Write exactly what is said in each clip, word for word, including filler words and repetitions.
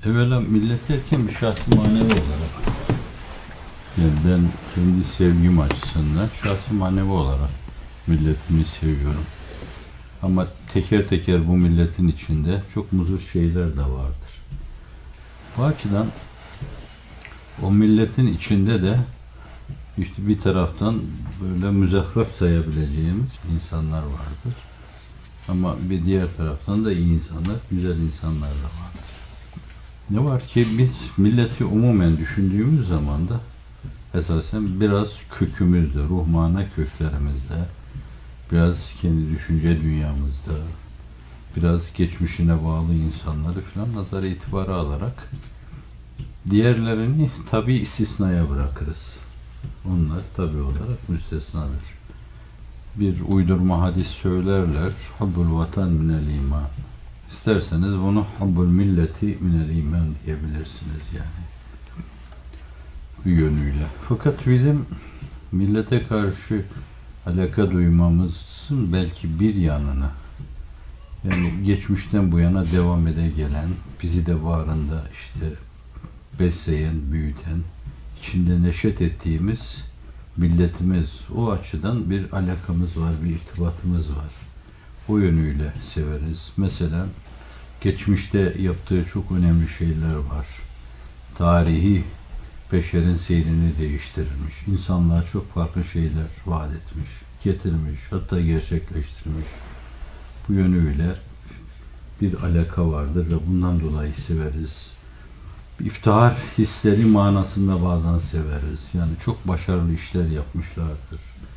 Evvela millet derken bir şahsi manevi olarak, yani ben kendi sevgim açısından şahsi manevi olarak milletimi seviyorum. Ama teker teker bu milletin içinde çok muzur şeyler de vardır. Bu açıdan o milletin içinde de işte bir taraftan böyle müzakraf sayabileceğimiz insanlar vardır. Ama bir diğer taraftan da iyi insanlar, güzel insanlar da vardır. Ne var ki biz milleti umumen düşündüğümüz zaman da esasen biraz kökümüzde, ruh mana köklerimizde, biraz kendi düşünce dünyamızda, biraz geçmişine bağlı insanları falan nazara itibara alarak diğerlerini tabi istisnaya bırakırız. Onlar tabi olarak müstesnadır. Bir uydurma hadis söylerler, hubbul vatan minel iman. İsterseniz bunu hubbul milleti minel iman diyebilirsiniz yani. Bir yönüyle. Fakat bizim millete karşı alaka duymamızın belki bir yanını, yani geçmişten bu yana devam ede gelen, bizi de varında işte besleyen, büyüten, içinde neşet ettiğimiz milletimiz, o açıdan bir alakamız var, bir irtibatımız var. O yönüyle severiz. Mesela geçmişte yaptığı çok önemli şeyler var. Tarihi beşerin seyrini değiştirmiş. İnsanlığa çok farklı şeyler vaat etmiş, getirmiş, hatta gerçekleştirmiş. Bu yönüyle bir alaka vardır ve bundan dolayı severiz. İftihar hisleri manasında bazen severiz. Yani çok başarılı işler yapmışlardır.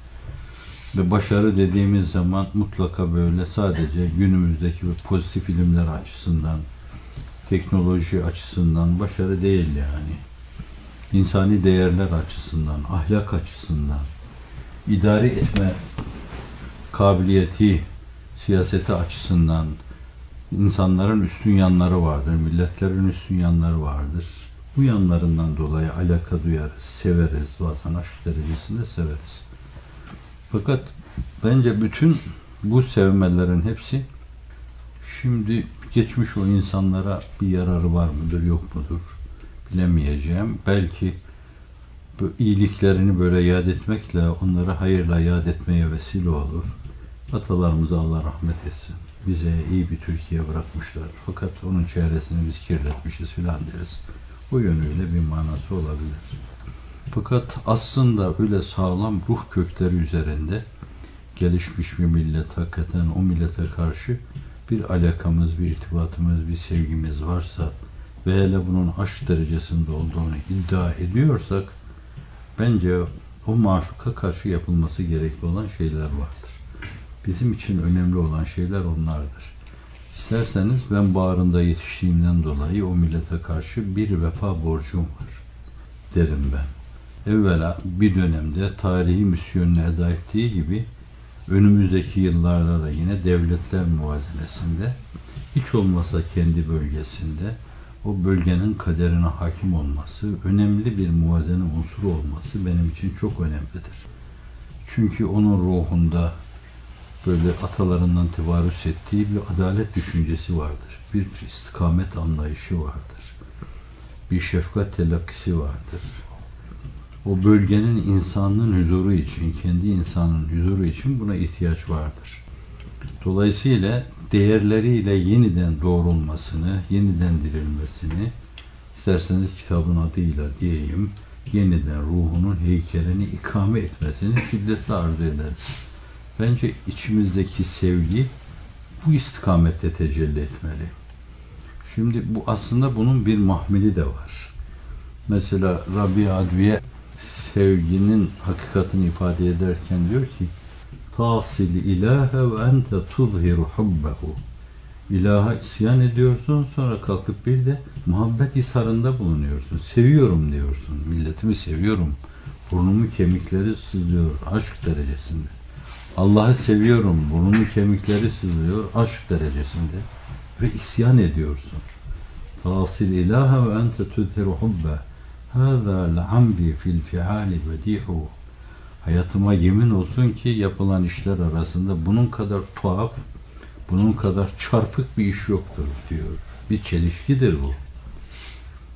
Ve başarı dediğimiz zaman mutlaka böyle sadece günümüzdeki pozitif ilimler açısından, teknoloji açısından başarı değil yani. İnsani değerler açısından, ahlak açısından, idare etme kabiliyeti, siyaseti açısından insanların üstün yanları vardır, milletlerin üstün yanları vardır. Bu yanlarından dolayı alaka duyarız, severiz, vatan aşk derecesinde severiz. Fakat bence bütün bu sevmelerin hepsi şimdi geçmiş o insanlara bir yararı var mıdır, yok mudur bilemeyeceğim. Belki bu iyiliklerini böyle yad etmekle, onları hayırla yad etmeye vesile olur. Atalarımıza Allah rahmet etsin. Bize iyi bir Türkiye bırakmışlar. Fakat onun çevresini biz kirletmişiz filan deriz. Bu yönüyle bir manası olabilir. Fakat aslında öyle sağlam ruh kökleri üzerinde gelişmiş bir millet, hakikaten o millete karşı bir alakamız, bir irtibatımız, bir sevgimiz varsa ve hele bunun aşk derecesinde olduğunu iddia ediyorsak, bence o maşuka karşı yapılması gerekli olan şeyler vardır. Bizim için önemli olan şeyler onlardır. İsterseniz ben bağrında yetiştiğimden dolayı o millete karşı bir vefa borcum var derim ben. Evvela bir dönemde tarihi misyonunu eda ettiği gibi önümüzdeki yıllarda da yine devletler muvazenesinde, hiç olmazsa kendi bölgesinde o bölgenin kaderine hakim olması, önemli bir muvazene unsuru olması benim için çok önemlidir. Çünkü onun ruhunda böyle atalarından tevarüs ettiği bir adalet düşüncesi vardır. Bir istikamet anlayışı vardır. Bir şefkat telakkisi vardır. O bölgenin insanlığın huzuru için, kendi insanın huzuru için buna ihtiyaç vardır. Dolayısıyla değerleriyle yeniden doğrulmasını, yeniden dirilmesini, isterseniz kitabın adıyla diyeyim, yeniden ruhunun heykelini ikame etmesini şiddetle arzu ederiz. Bence içimizdeki sevgi bu istikamette tecelli etmeli. Şimdi bu aslında bunun bir mahmili de var. Mesela Rabbi Adviye sevginin hakikatini ifade ederken diyor ki tasil ilahe ve ente tuzhiru hubbehu. İlaha isyan ediyorsun, sonra kalkıp bir de muhabbet izharında bulunuyorsun. Seviyorum diyorsun. Milletimi seviyorum. Burnumun kemikleri sızlıyor aşk derecesinde. Allah'ı seviyorum. Burnumun kemikleri sızlıyor aşk derecesinde. Ve isyan ediyorsun. Tasil ilahe ve ente tuzhiru hubbehu. Hâzâ le'amri fil fi'âli bedîhû. Hayatıma yemin olsun ki yapılan işler arasında bunun kadar tuhaf, bunun kadar çarpık bir iş yoktur diyor. Bir çelişkidir bu.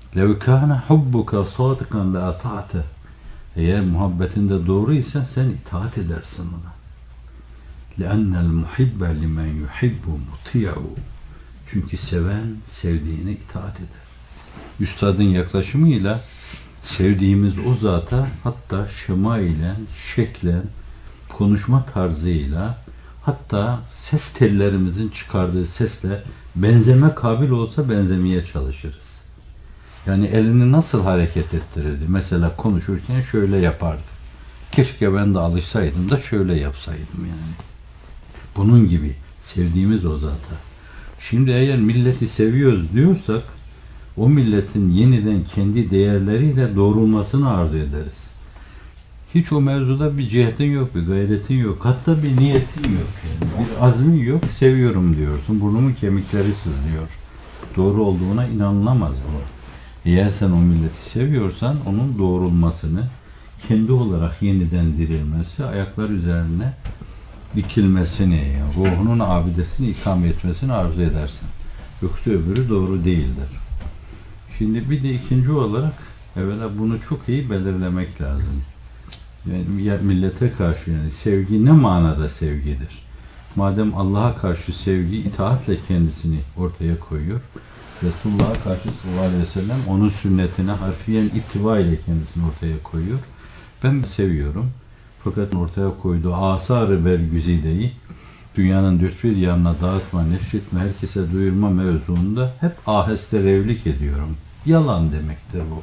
لَوْ كَانَ حُبُّكَ صَادِقًا لَاَطَعْتَ Eğer muhabbetinde doğruysa sen itaat edersin ona. لَأَنَّ الْمُحِبَّ لِمَنْ يُحِبُّ مُطِيعُ Çünkü seven sevdiğine itaat eder. Üstadın yaklaşımıyla sevdiğimiz o zata hatta şemailen, şeklen, konuşma tarzıyla, hatta ses tellerimizin çıkardığı sesle benzeme kabil olsa benzemeye çalışırız. Yani elini nasıl hareket ettirirdi? Mesela konuşurken şöyle yapardı. Keşke ben de alışsaydım da şöyle yapsaydım yani. Bunun gibi sevdiğimiz o zata. Şimdi eğer milleti seviyoruz diyorsak, o milletin yeniden kendi değerleriyle doğrulmasını arzu ederiz. Hiç o mevzuda bir cihetin yok, bir gayretin yok. Hatta bir niyetin yok. Yani. Bir azmin yok, seviyorum diyorsun. Burnumun kemikleri sızlıyor. Doğru olduğuna inanılamaz bu. Eğer sen o milleti seviyorsan, onun doğrulmasını, kendi olarak yeniden dirilmesi, ayaklar üzerine dikilmesini, yani ruhunun abidesini ikame etmesini arzu edersin. Yoksa öbürü doğru değildir. Şimdi bir de ikinci olarak evvela bunu çok iyi belirlemek lazım. Yani millete karşı yani sevgi ne manada sevgidir? Madem Allah'a karşı sevgi itaatle kendisini ortaya koyuyor, Resulullah'a karşı sallallahu aleyhi ve sellem onun sünnetine harfiyen ittiba ile kendisini ortaya koyuyor. Ben seviyorum. Fakat ortaya koyduğu asar-ı bergüzideyi dünyanın dört bir yanına dağıtma, neşretme, herkese duyurma mevzuunda hep aheste revlik ediyorum. Yalan demektir bu.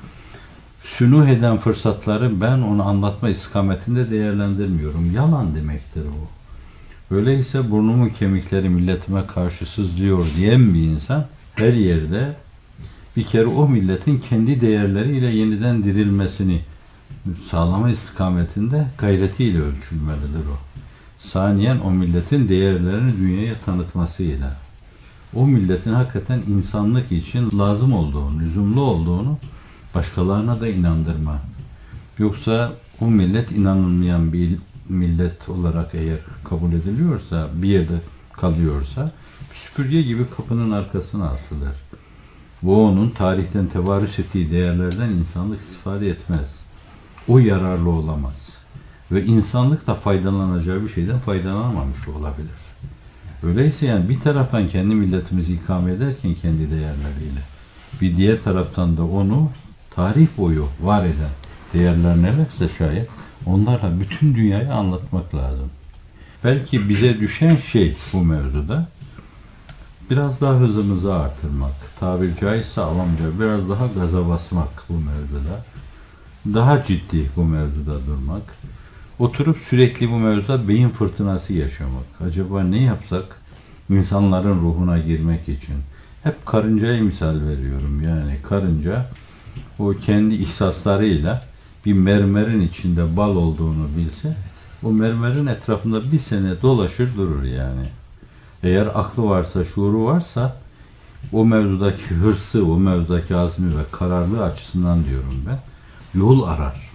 Sünuh eden fırsatları ben onu anlatma istikametinde değerlendirmiyorum. Yalan demektir bu. Öyleyse burnumun kemikleri milletime karşı sızlıyor diyen bir insan her yerde bir kere o milletin kendi değerleriyle yeniden dirilmesini sağlama istikametinde gayretiyle ölçülmelidir o. Saniyen o milletin değerlerini dünyaya tanıtmasıyla. O milletin hakikaten insanlık için lazım olduğunu, lüzumlu olduğunu başkalarına da inandırma. Yoksa o millet inanılmayan bir millet olarak eğer kabul ediliyorsa, bir yerde kalıyorsa, süpürge gibi kapının arkasına atılır. Bu onun tarihten tevarüs ettiği değerlerden insanlık istifade etmez. O yararlı olamaz. Ve insanlık da faydalanacağı bir şeyden faydalanamamış olabilir. Öyleyse yani bir taraftan kendi milletimizi ikame ederken kendi değerleriyle, bir diğer taraftan da onu tarih boyu var eden değerler nelerse şayet onlarla bütün dünyayı anlatmak lazım. Belki bize düşen şey bu mevzuda biraz daha hızımızı artırmak, tabiri caizse avamca biraz daha gaza basmak bu mevzuda, daha ciddi bu mevzuda durmak, oturup sürekli bu mevzuda beyin fırtınası yaşamak. Acaba ne yapsak insanların ruhuna girmek için? Hep karıncaya misal veriyorum. Yani karınca o kendi ihsaslarıyla bir mermerin içinde bal olduğunu bilse, o mermerin etrafında bir sene dolaşır durur yani. Eğer aklı varsa, şuuru varsa, o mevzudaki hırsı, o mevzudaki azmi ve kararlılığı açısından diyorum ben, yol arar.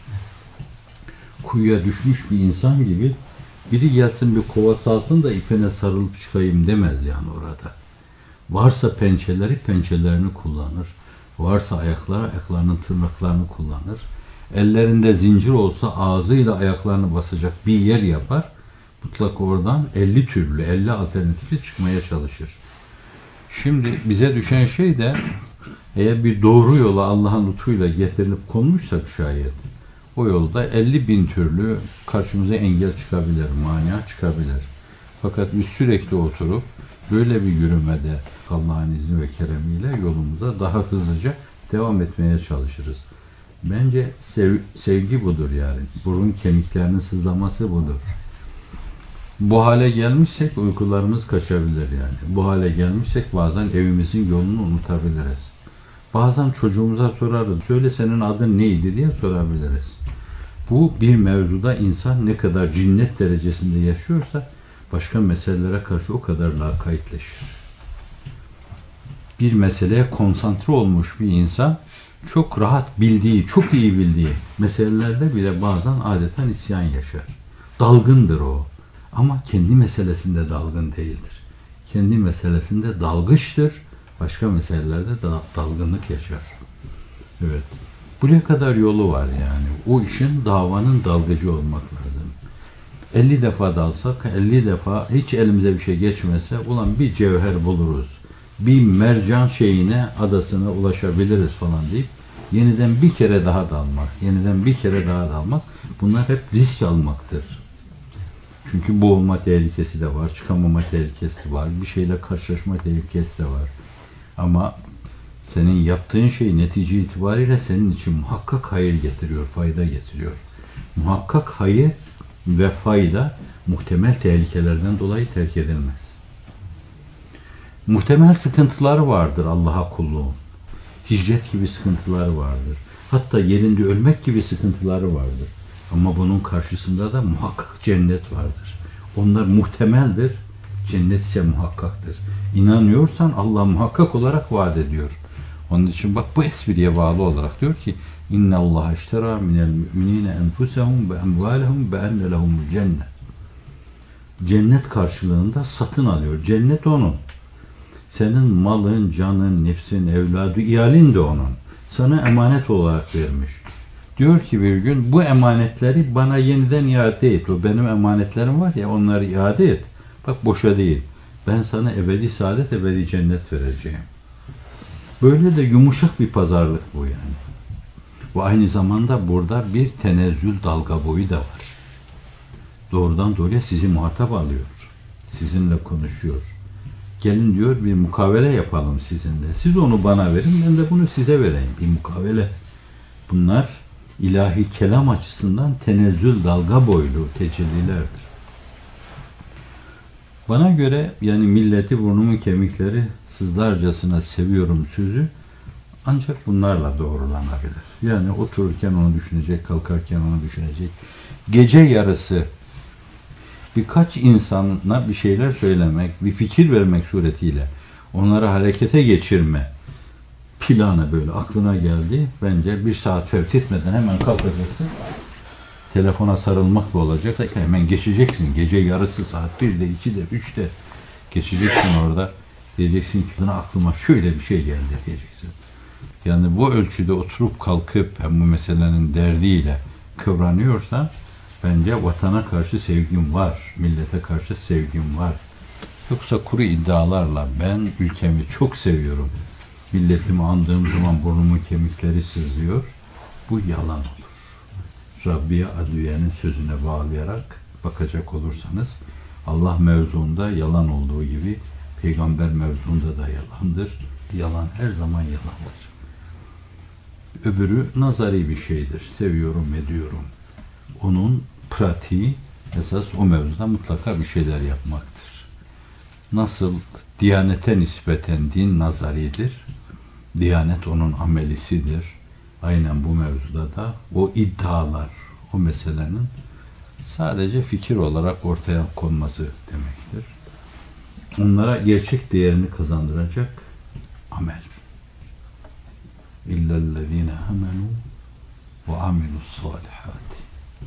Kuyuya düşmüş bir insan gibi biri gelsin bir kova salsın da ipine sarılıp çıkayım demez yani orada. Varsa pençeleri, pençelerini kullanır. Varsa ayakları, ayaklarının tırnaklarını kullanır. Ellerinde zincir olsa ağzıyla ayaklarını basacak bir yer yapar. Mutlaka oradan elli türlü, elli alternatifi çıkmaya çalışır. Şimdi bize düşen şey de eğer bir doğru yola Allah'ın lütfuyla getirilip konmuşsak şayet, o yolda elli bin türlü karşımıza engel çıkabilir, mania çıkabilir. Fakat biz sürekli oturup böyle bir yürümede Allah'ın izni ve keremiyle yolumuza daha hızlıca devam etmeye çalışırız. Bence sev, sevgi budur yani. Burun kemiklerinin sızlaması budur. Bu hale gelmişsek uykularımız kaçabilir yani. Bu hale gelmişsek bazen evimizin yolunu unutabiliriz. Bazen çocuğumuza sorarız. Söyle senin adın neydi diye sorabiliriz. Bu bir mevzuda insan ne kadar cinnet derecesinde yaşıyorsa başka meselelere karşı o kadar lakaytleşir. Bir meseleye konsantre olmuş bir insan çok rahat bildiği, çok iyi bildiği meselelerde bile bazen adeta isyan yaşar. Dalgındır o. Ama kendi meselesinde dalgın değildir. Kendi meselesinde dalgıçtır. Başka meselelerde da dalgınlık yaşar. Evet. Buraya kadar yolu var yani. O işin, davanın dalgıcı olmak lazım. elli defa dalsak, elli defa hiç elimize bir şey geçmese, ulan bir cevher buluruz. Bir mercan şeyine, adasına ulaşabiliriz falan deyip yeniden bir kere daha dalmak, yeniden bir kere daha dalmak, bunlar hep risk almaktır. Çünkü boğulma tehlikesi de var, çıkamama tehlikesi de var, bir şeyle karşılaşma tehlikesi de var. Ama senin yaptığın şey netice itibariyle senin için muhakkak hayır getiriyor, fayda getiriyor. Muhakkak hayır ve fayda muhtemel tehlikelerden dolayı terk edilmez. Muhtemel sıkıntıları vardır Allah'a kulluğun. Hicret gibi sıkıntıları vardır. Hatta yerinde ölmek gibi sıkıntıları vardır. Ama bunun karşısında da muhakkak cennet vardır. Onlar muhtemeldir, cennet ise muhakkaktır. İnanıyorsan Allah muhakkak olarak vaat ediyor. Onun için bak bu espriye bağlı olarak diyor ki İnne Allah iştera minel müminine enfusehum ve emvalehum ve enne lehumul cennet. Cennet karşılığında satın alıyor. Cennet onun. Senin malın, canın, nefsin, evladı, iyalin de onun. Sana emanet olarak vermiş. Diyor ki bir gün bu emanetleri bana yeniden iade et. O benim emanetlerim var ya, onları iade et. Bak boşa değil. Ben sana ebedi saadet, ebedi cennet vereceğim. Böyle de yumuşak bir pazarlık bu yani. Ve aynı zamanda burada bir tenezzül dalga boyu da var. Doğrudan doğruya sizi muhatap alıyor. Sizinle konuşuyor. Gelin diyor bir mukavele yapalım sizinle. Siz onu bana verin, ben de bunu size vereyim. Bir mukavele. Bunlar ilahi kelam açısından tenezzül dalga boylu tecellilerdir. Bana göre yani milleti burnumun kemikleri sızlarcasına seviyorum sözü ancak bunlarla doğrulanabilir. Yani otururken onu düşünecek, kalkarken onu düşünecek. Gece yarısı birkaç insana bir şeyler söylemek, bir fikir vermek suretiyle onları harekete geçirme planı böyle aklına geldi. Bence bir saat fevt etmeden hemen kalkacaksın. Telefona sarılmakla olacak. Hemen geçeceksin. Gece yarısı saat birde, ikide, üçte geçeceksin orada. Diyeceksin ki bana aklıma şöyle bir şey geldi diyeceksin. Yani bu ölçüde oturup kalkıp hem bu meselenin derdiyle kıvranıyorsan bence vatana karşı sevgim var. Millete karşı sevgim var. Yoksa kuru iddialarla ben ülkemi çok seviyorum, milletimi andığım zaman burnumun kemikleri sızlıyor. Bu yalan olur. Rabbiye Adviye'nin sözüne bağlayarak bakacak olursanız Allah mevzuunda yalan olduğu gibi peygamber mevzuunda da yalandır. Yalan her zaman yalandır. Öbürü nazari bir şeydir. Seviyorum, ediyorum. Onun pratiği esas o mevzuda mutlaka bir şeyler yapmaktır. Nasıl Diyanete nispeten din nazaridir, Diyanet onun amelisidir. Aynen bu mevzuda da o iddialar, o meselenin sadece fikir olarak ortaya konması demektir. Onlara gerçek değerini kazandıracak amel. İllellezine amenu ve amilussalihat.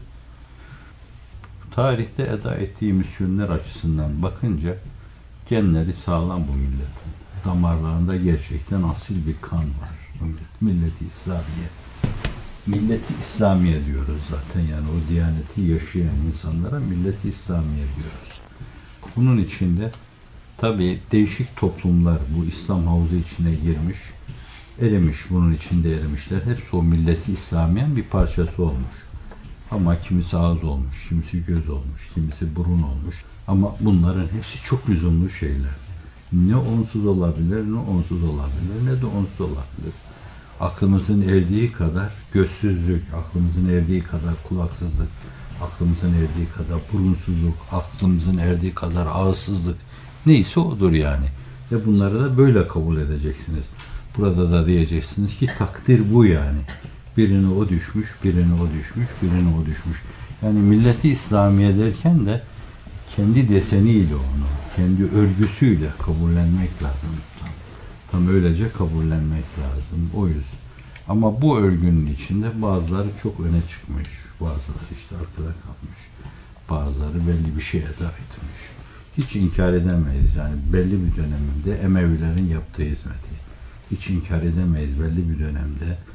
Tarihte eda ettiği misyonlar açısından bakınca genleri sağlam bu milletin. Damarlarında gerçekten asil bir kan var. Millet, milleti İslamiye. Milleti İslamiye diyoruz zaten, yani o diyaneti yaşayan insanlara milleti İslamiye diyoruz. Bunun içinde tabii değişik toplumlar bu İslam havuzu içine girmiş, erimiş, bunun içinde erimişler. Hepsi o milleti İslamiye'nin bir parçası olmuş. Ama kimisi ağız olmuş, kimisi göz olmuş, kimisi burun olmuş. Ama bunların hepsi çok lüzumlu şeyler. Ne onsuz olabilir, ne onsuz olabilir, ne de onsuz olabilir. Aklımızın erdiği kadar gözsüzlük, aklımızın erdiği kadar kulaksızlık, aklımızın erdiği kadar burunsuzluk, aklımızın erdiği kadar ağızsızlık, neyse odur yani. Ve bunları da böyle kabul edeceksiniz. Burada da diyeceksiniz ki takdir bu yani. Birine o düşmüş, birine o düşmüş, birine o düşmüş. Yani milleti İslamiye derken de kendi deseniyle onu, kendi örgüsüyle kabullenmek lazım. Tam, tam öylece kabullenmek lazım. O yüzden. Ama bu örgünün içinde bazıları çok öne çıkmış, bazıları işte arkada kalmış, bazıları belli bir şeye eda etmiş. Hiç inkar edemeyiz yani belli bir döneminde Emevilerin yaptığı hizmeti. Hiç inkar edemeyiz belli bir dönemde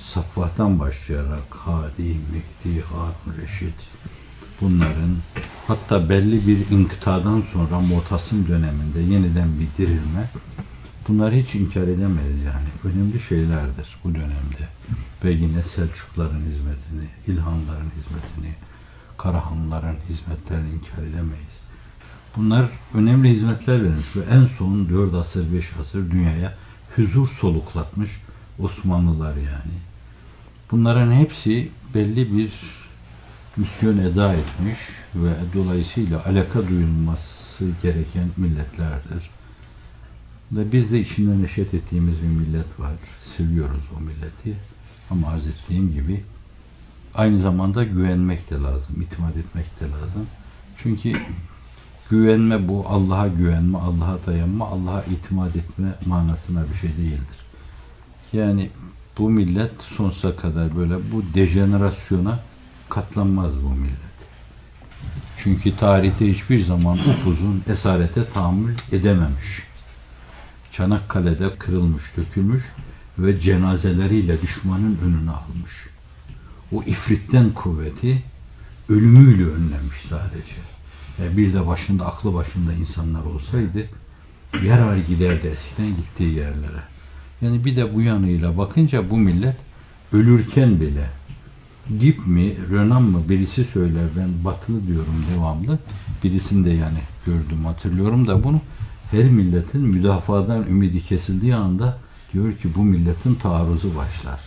Saffah'tan başlayarak Hadi, Mehdi, Harun Reşit, bunların hatta belli bir inkıtadan sonra Mu'tasim döneminde yeniden bir dirilme, bunları hiç inkar edemeyiz yani. Önemli şeylerdir bu dönemde. Ve yine Selçukların hizmetini, İlhanların hizmetini, Karahanlıların hizmetlerini inkar edemeyiz. Bunlar önemli hizmetler vermiş ve en son dört asır, beş asır dünyaya huzur soluklatmış Osmanlılar yani. Bunların hepsi belli bir misyon eda etmiş ve dolayısıyla alaka duyulması gereken milletlerdir. Ve biz de içinden neşet ettiğimiz bir millet var. Seviyoruz o milleti. Ama arz ettiğim gibi aynı zamanda güvenmek de lazım, itimat etmek de lazım. Çünkü güvenme bu, Allah'a güvenme, Allah'a dayanma, Allah'a itimat etme manasına bir şey değildir. Yani bu millet sonsuza kadar böyle bu dejenerasyona katlanmaz bu millet. Çünkü tarihte hiçbir zaman upuzun esarete tahammül edememiş. Çanakkale'de kırılmış, dökülmüş ve cenazeleriyle düşmanın önüne almış. O ifritten kuvveti ölümüyle önlemiş sadece. E bir de başında, aklı başında insanlar olsaydı yarar giderdi eskiden gittiği yerlere. Yani bir de bu yanıyla bakınca bu millet ölürken bile Dip mi, Renan mı birisi söyler, ben batılı diyorum devamlı. Birisini de yani gördüm, hatırlıyorum da bunu. Her milletin müdafadan ümidi kesildiği anda diyor ki bu milletin taarruzu başlar.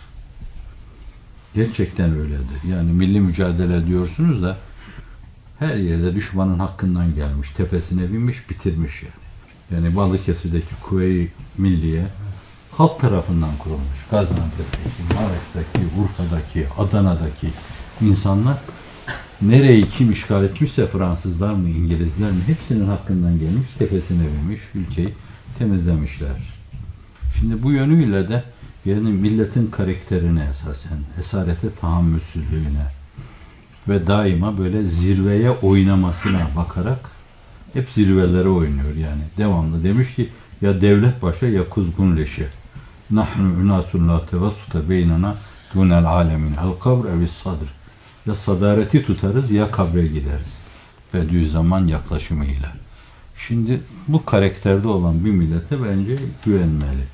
Gerçekten öyledir. Yani milli mücadele diyorsunuz da her yerde düşmanın hakkından gelmiş, tepesine binmiş, bitirmiş yani. Yani Balıkesir'deki Kuvve-i Milliye halk tarafından kurulmuş. Gaziantep'teki, Maraş'taki, Urfa'daki, Adana'daki insanlar nereyi kim işgal etmişse Fransızlar mı, İngilizler mi hepsinin hakkından gelmiş, tepesine binmiş, ülkeyi temizlemişler. Şimdi bu yönüyle de yani milletin karakterine esasen, esarete tahammülsüzlüğüne ve daima böyle zirveye oynamasına bakarak hep zirvelere oynuyor yani. Devamlı demiş ki ya devlet başa ya kuzgun leşi. Nahnu unasun la tevassuta beynana dunel alemin el kabr evis sadr. Ya sadareti tutarız ya kabre gideriz. Bediüzzaman yaklaşımıyla. Şimdi bu karakterde olan bir millete bence güvenmeli.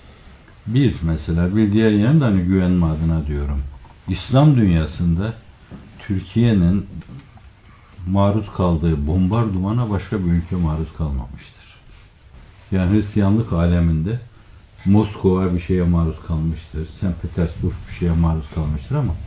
Bir mesela bir diğer yandan hani güvenme adına diyorum. İslam dünyasında Türkiye'nin maruz kaldığı bombardımana başka bir ülke maruz kalmamıştır. Yani Hristiyanlık aleminde Moskova bir şeye maruz kalmıştır. Sankt Petersburg bir şeye maruz kalmıştır ama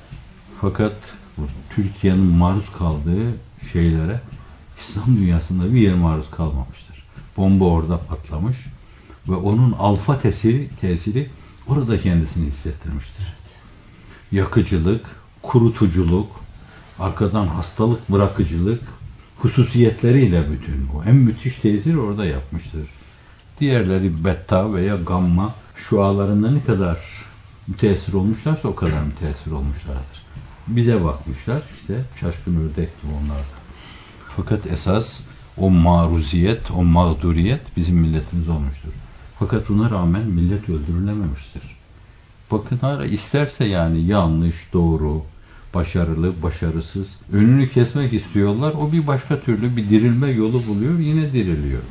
fakat Türkiye'nin maruz kaldığı şeylere İslam dünyasında bir yer maruz kalmamıştır. Bomba orada patlamış ve onun alfa tesiri, tesiri orada kendisini hissettirmiştir. Yakıcılık, kurutuculuk, arkadan hastalık bırakıcılık hususiyetleriyle bütün o en müthiş tesir orada yapmıştır. Diğerleri beta veya gamma şualarında ne kadar müteessir olmuşlarsa o kadar müteessir olmuşlardır. Bize bakmışlar işte şaşkın ördek gibi onlar. Fakat esas o maruziyet, o mağduriyet bizim milletimiz olmuştur. Fakat buna rağmen millet öldürülememiştir. Bakın hala isterse yani yanlış, doğru, başarılı, başarısız önünü kesmek istiyorlar. O bir başka türlü bir dirilme yolu buluyor, yine diriliyor.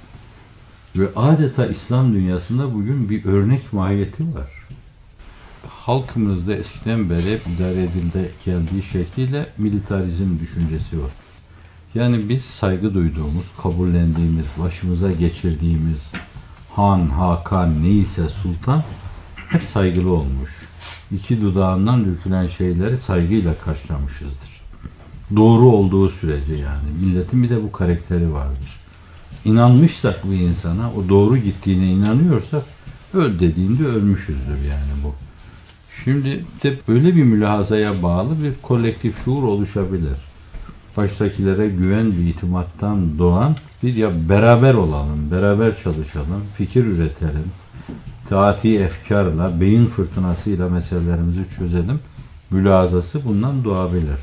Ve adeta İslam dünyasında bugün bir örnek mahiyeti var. Halkımızda eskiden beri idare edilde geldiği şekliyle militarizm düşüncesi var. Yani biz saygı duyduğumuz, kabullendiğimiz, başımıza geçirdiğimiz Han, Hakan neyse sultan hep saygılı olmuş. İki dudağından dökülen şeyleri saygıyla karşılamışızdır. Doğru olduğu sürece yani. Milletin bir de bu karakteri vardır. İnanmışsak bu insana, o doğru gittiğine inanıyorsak öl dediğinde ölmüşüzdür yani bu. Şimdi de böyle bir mülahazaya bağlı bir kolektif şuur oluşabilir. Baştakilere güven ve itimattan doğan bir ya beraber olalım, beraber çalışalım, fikir üretelim, taati efkarla, beyin fırtınasıyla meselelerimizi çözelim. Mülahazası bundan doğabilir.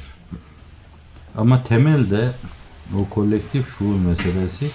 Ama temelde o kolektif şuur meselesi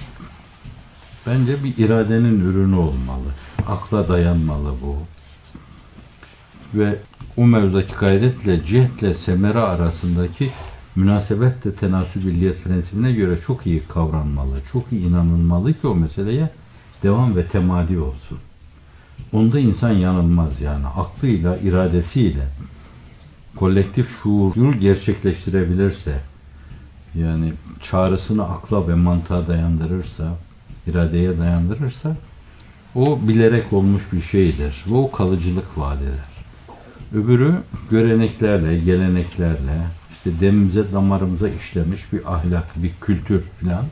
bence bir iradenin ürünü olmalı. Akla dayanmalı bu. ve o mevzudaki gayretle, cihetle, semere arasındaki münasebet de tenasübilliyet prensibine göre çok iyi kavranmalı, çok iyi inanılmalı ki o meseleye devam ve temadi olsun. Onda insan yanılmaz yani. Aklıyla, iradesiyle kolektif şuuru gerçekleştirebilirse, yani çağrısını akla ve mantığa dayandırırsa, iradeye dayandırırsa, o bilerek olmuş bir şeydir ve o kalıcılık vaat eder. Öbürü göreneklerle, geleneklerle, işte demimize, damarımıza işlemiş bir ahlak, bir kültür filan.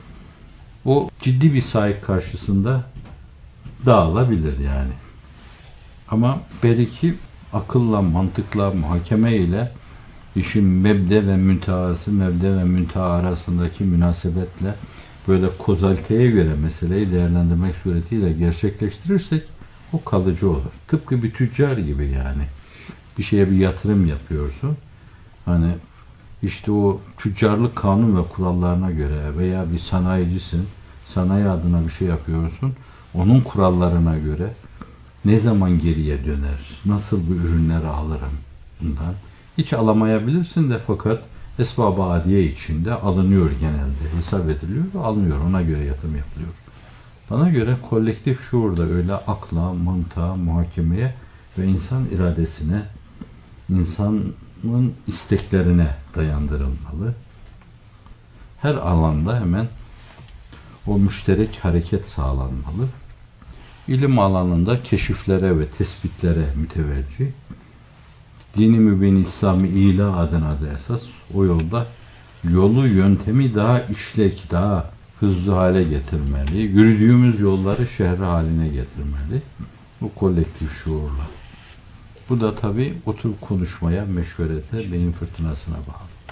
O ciddi bir sahip karşısında dağılabilir yani. Ama belki akılla, mantıkla, muhakeme ile işin mebde ve müntehası, mebde ve münteha arasındaki münasebetle böyle kozaliteye göre meseleyi değerlendirmek suretiyle gerçekleştirirsek o kalıcı olur. Tıpkı bir tüccar gibi yani. Bir şeye bir yatırım yapıyorsun. Hani işte o tüccarlık kanun ve kurallarına göre veya bir sanayicisin, sanayi adına bir şey yapıyorsun. Onun kurallarına göre ne zaman geriye döner, nasıl bu ürünleri alırım bundan. Hiç alamayabilirsin de fakat esbab-ı adiye içinde alınıyor genelde. Hesap ediliyor ve alınıyor. Ona göre yatırım yapılıyor. Bana göre kolektif şuur da öyle akla, mantığa, muhakemeye ve insan iradesine, insanın isteklerine dayandırılmalı. Her alanda hemen o müşterek hareket sağlanmalı. İlim alanında keşiflere ve tespitlere müteveccih. Dini mübin İslami ilah adına da esas o yolda yolu, yöntemi daha işlek, daha hızlı hale getirmeli. Yürüdüğümüz yolları şehri haline getirmeli. Bu kolektif şuurla. Bu da tabii oturup konuşmaya, meşverete, beyin fırtınasına bağlı.